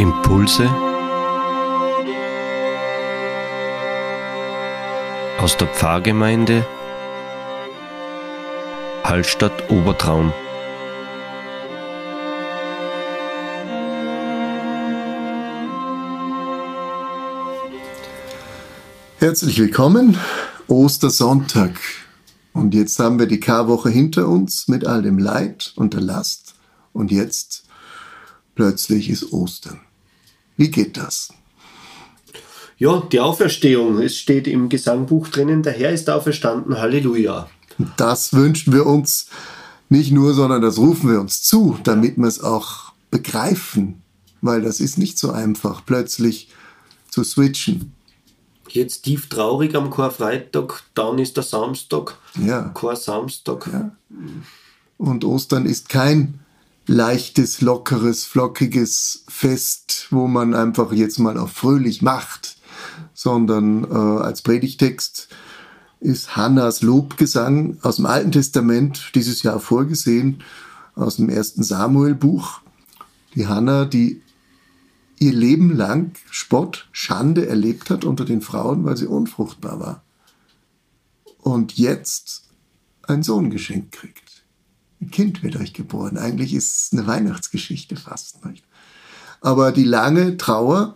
Impulse aus der Pfarrgemeinde Hallstatt Obertraum. Herzlich willkommen, Ostersonntag. Und jetzt haben wir die Karwoche hinter uns mit all dem Leid und der Last. Und jetzt plötzlich ist Ostern. Wie geht das? Ja, die Auferstehung. Es steht im Gesangbuch drinnen, der Herr ist auferstanden, Halleluja. Das wünschen wir uns nicht nur, sondern das rufen wir uns zu, damit wir es auch begreifen. Weil das ist nicht so einfach, plötzlich zu switchen. Jetzt tief traurig am Karfreitag, dann ist der Samstag, Ja. Karsamstag. Ja. Und Ostern ist kein leichtes, lockeres, flockiges Fest, wo man einfach jetzt mal auf fröhlich macht, sondern als Predigtext ist Hannas Lobgesang aus dem Alten Testament dieses Jahr vorgesehen, aus dem 1. Samuel-Buch. Die Hanna, die ihr Leben lang Spott, Schande erlebt hat unter den Frauen, weil sie unfruchtbar war. Und jetzt einen Sohn geschenkt kriegt. Ein Kind wird euch geboren. Eigentlich ist es eine Weihnachtsgeschichte fast, nicht? Aber die lange Trauer,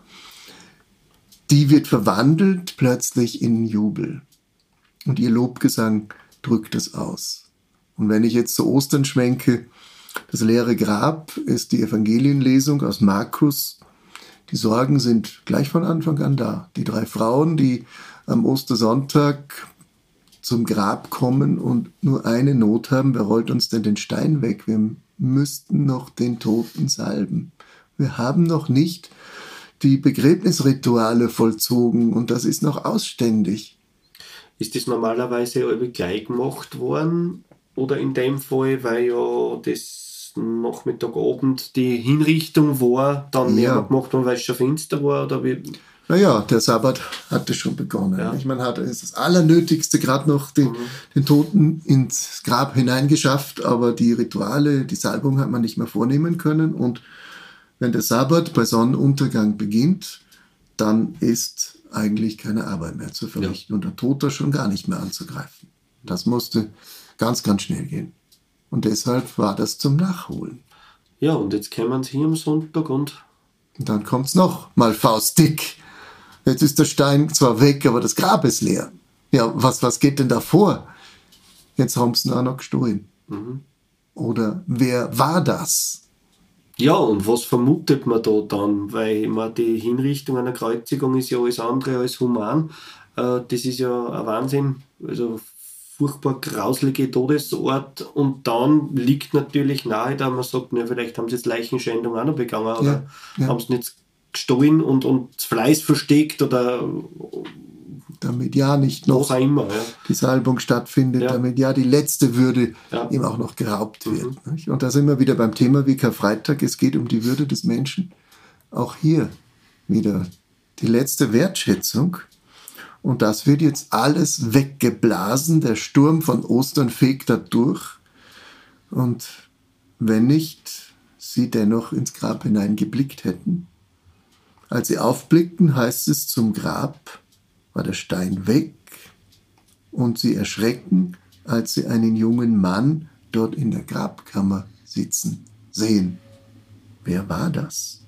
die wird verwandelt plötzlich in Jubel. Und ihr Lobgesang drückt es aus. Und wenn ich jetzt zu Ostern schwenke, das leere Grab ist die Evangelienlesung aus Markus. Die Sorgen sind gleich von Anfang an da. Die 3 Frauen, die am Ostersonntag zum Grab kommen und nur eine Not haben: wer rollt uns denn den Stein weg? Wir müssten noch den Toten salben. Wir haben noch nicht die Begräbnisrituale vollzogen und das ist noch ausständig. Ist das normalerweise irgendwie gleich gemacht worden? Oder in dem Fall, weil ja das Nachmittagabend die Hinrichtung war, dann mehr gemacht worden, weil es schon finster war? Oder wie? Naja, der Sabbat hatte schon begonnen. Ja. Man hat das Allernötigste gerade noch den Toten ins Grab hineingeschafft, aber die Rituale, die Salbung hat man nicht mehr vornehmen können. Und wenn der Sabbat bei Sonnenuntergang beginnt, dann ist eigentlich keine Arbeit mehr zu verrichten und der Tote schon gar nicht mehr anzugreifen. Das musste ganz, ganz schnell gehen. Und deshalb war das zum Nachholen. Ja, und jetzt kommen sie hier am Sonntag und dann kommt's noch mal faustdick. Jetzt ist der Stein zwar weg, aber das Grab ist leer. Ja, was geht denn da vor? Jetzt haben sie ihn auch noch gestohlen. Oder wer war das? Ja, und was vermutet man da dann? Weil die Hinrichtung einer Kreuzigung ist ja alles andere als human. Das ist ja ein Wahnsinn. Also furchtbar grauslige Todesort. Und dann liegt natürlich nahe, da man sagt, na, vielleicht haben sie jetzt Leichenschändung auch noch begangen oder haben sie nicht gestohlen und das Fleiß versteckt oder damit ja nicht noch die Salbung stattfindet, damit ja die letzte Würde ihm auch noch geraubt wird. Nicht? Und da sind wir wieder beim Thema wie Karfreitag. Es geht um die Würde des Menschen. Auch hier wieder die letzte Wertschätzung. Und das wird jetzt alles weggeblasen. Der Sturm von Ostern fegt da durch. Und wenn nicht sie dennoch ins Grab hineingeblickt hätten. Als sie aufblickten, heißt es, zum Grab war der Stein weg. Und sie erschrecken, als sie einen jungen Mann dort in der Grabkammer sitzen sehen. Wer war das?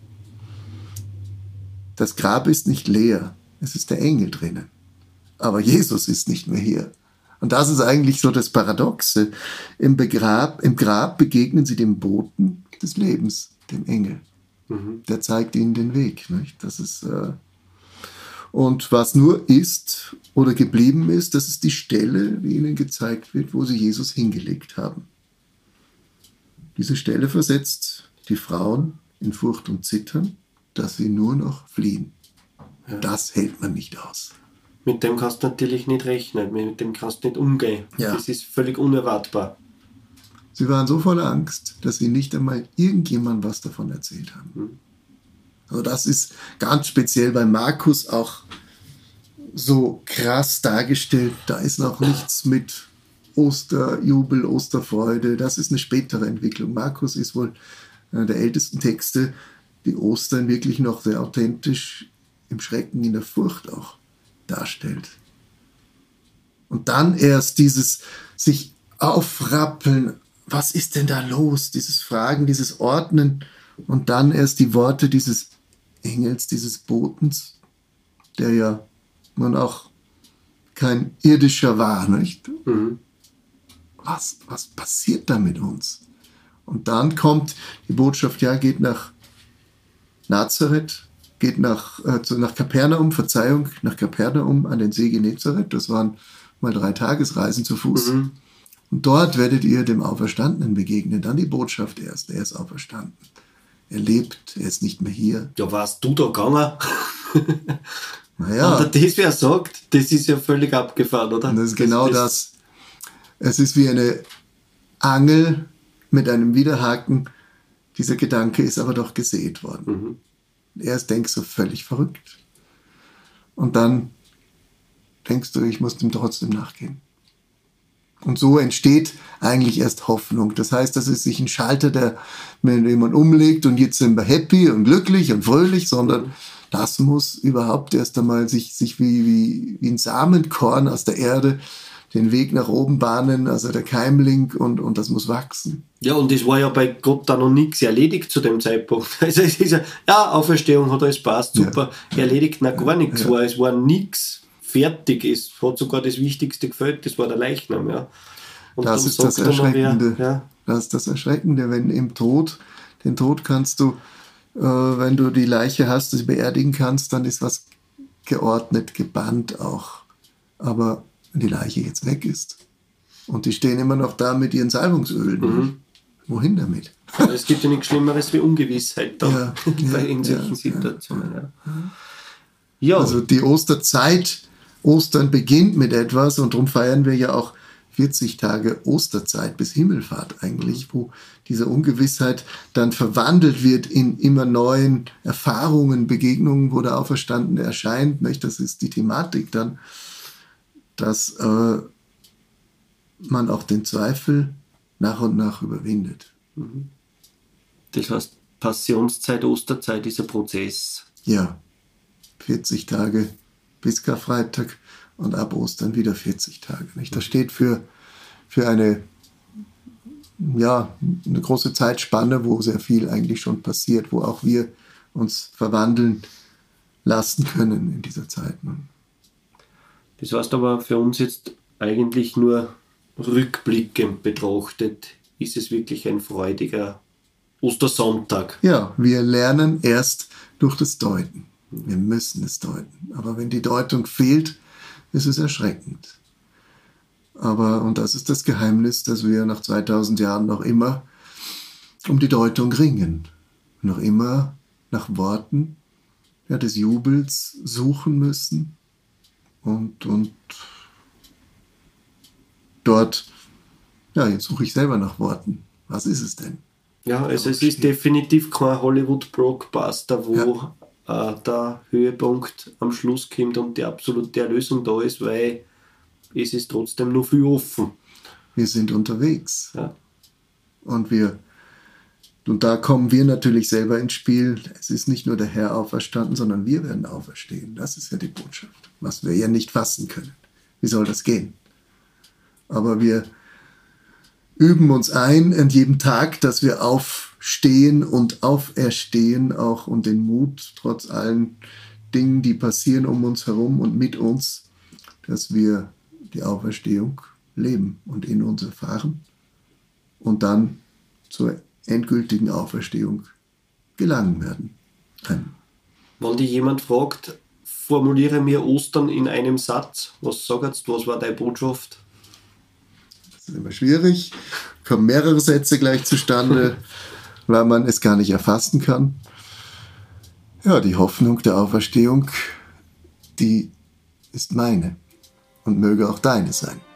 Das Grab ist nicht leer. Es ist der Engel drinnen. Aber Jesus ist nicht mehr hier. Und das ist eigentlich so das Paradoxe. Im Grab begegnen sie dem Boten des Lebens, dem Engel. Der zeigt ihnen den Weg. Nicht? Das ist, und was nur ist oder geblieben ist, das ist die Stelle, wie ihnen gezeigt wird, wo sie Jesus hingelegt haben. Diese Stelle versetzt die Frauen in Furcht und Zittern, dass sie nur noch fliehen. Ja. Das hält man nicht aus. Mit dem kannst du natürlich nicht rechnen, mit dem kannst du nicht umgehen. Ja. Das ist völlig unerwartbar. Sie waren so voller Angst, dass sie nicht einmal irgendjemandem was davon erzählt haben. Also das ist ganz speziell bei Markus auch so krass dargestellt. Da ist noch nichts mit Osterjubel, Osterfreude. Das ist eine spätere Entwicklung. Markus ist wohl einer der ältesten Texte. die Ostern wirklich noch sehr authentisch im Schrecken, in der Furcht auch darstellt. Und dann erst dieses sich aufrappeln, was ist denn da los? Dieses Fragen, dieses Ordnen und dann erst die Worte dieses Engels, dieses Botens, der ja nun auch kein irdischer war, nicht? Mhm. Was passiert da mit uns? Und dann kommt die Botschaft, ja, geht nach Nazareth, geht nach Kapernaum, nach Kapernaum an den See Genezareth. Das waren mal 3 Tagesreisen zu Fuß. Mhm. Und dort werdet ihr dem Auferstandenen begegnen. Dann die Botschaft erst, er ist auferstanden. Er lebt, er ist nicht mehr hier. Ja, warst du da gegangen? Naja, Oder das, wer sagt, das ist ja völlig abgefahren, oder? und das ist genau das. Es ist wie eine Angel mit einem Widerhaken. Dieser Gedanke ist aber doch gesät worden. Erst denkst du völlig verrückt. Und dann denkst du, ich muss dem trotzdem nachgehen. Und so entsteht eigentlich erst Hoffnung. Das heißt, das ist nicht ein Schalter, den man umlegt und jetzt sind wir happy und glücklich und fröhlich, sondern das muss überhaupt erst einmal sich wie ein Samenkorn aus der Erde den Weg nach oben bahnen, also der Keimling, und das muss wachsen. Ja, und es war ja bei Gott da noch nichts erledigt zu dem Zeitpunkt. Also es ist ja, Auferstehung hat alles passt, super, erledigt, na gar nichts war. Es war nichts fertig, es hat sogar das Wichtigste gefällt, das war der Leichnam. Ja. Und das ist das Erschreckende. Das ist das Erschreckende, wenn den Tod kannst du, wenn du die Leiche hast, sie beerdigen kannst, dann ist was geordnet, gebannt auch. Aber wenn die Leiche jetzt weg ist und die stehen immer noch da mit ihren Salbungsölen, wohin damit? Es gibt ja nichts Schlimmeres wie Ungewissheit dann in solchen Situationen. Ja. Also die Osterzeit, Ostern beginnt mit etwas und darum feiern wir ja auch 40 Tage Osterzeit bis Himmelfahrt eigentlich, wo diese Ungewissheit dann verwandelt wird in immer neuen Erfahrungen, Begegnungen, wo der Auferstandene erscheint. Nicht? Das ist die Thematik dann, dass man auch den Zweifel nach und nach überwindet. Das heißt, Passionszeit, Osterzeit ist ein Prozess. Ja, 40 Tage bis Karfreitag und ab Ostern wieder 40 Tage. Nicht? Das steht für eine große Zeitspanne, wo sehr viel eigentlich schon passiert, wo auch wir uns verwandeln lassen können in dieser Zeit. Das heißt aber für uns jetzt eigentlich nur rückblickend betrachtet, ist es wirklich ein freudiger Ostersonntag. Ja, wir lernen erst durch das Deuten. Wir müssen es deuten. Aber wenn die Deutung fehlt, ist es erschreckend. Und das ist das Geheimnis, dass wir nach 2000 Jahren noch immer um die Deutung ringen. Noch immer nach Worten des Jubels suchen müssen. Und dort, jetzt suche ich selber nach Worten. Was ist es denn? Ja, also es ist definitiv kein Hollywood-Blockbuster, wo der Höhepunkt am Schluss kommt und die absolute Erlösung da ist, weil es ist trotzdem noch viel offen. Wir sind unterwegs. Ja. Und da kommen wir natürlich selber ins Spiel. Es ist nicht nur der Herr auferstanden, sondern wir werden auferstehen. Das ist ja die Botschaft, was wir ja nicht fassen können. Wie soll das gehen? Aber wir üben uns ein an jedem Tag, dass wir aufstehen und auferstehen auch und den Mut, trotz allen Dingen, die passieren um uns herum und mit uns, dass wir die Auferstehung leben und in uns erfahren und dann zur endgültigen Auferstehung gelangen werden können. Wenn dich jemand fragt, formuliere mir Ostern in einem Satz, was sagst du, was war deine Botschaft? Das ist immer schwierig, kommen mehrere Sätze gleich zustande, weil man es gar nicht erfassen kann. Ja, die Hoffnung der Auferstehung, die ist meine und möge auch deine sein.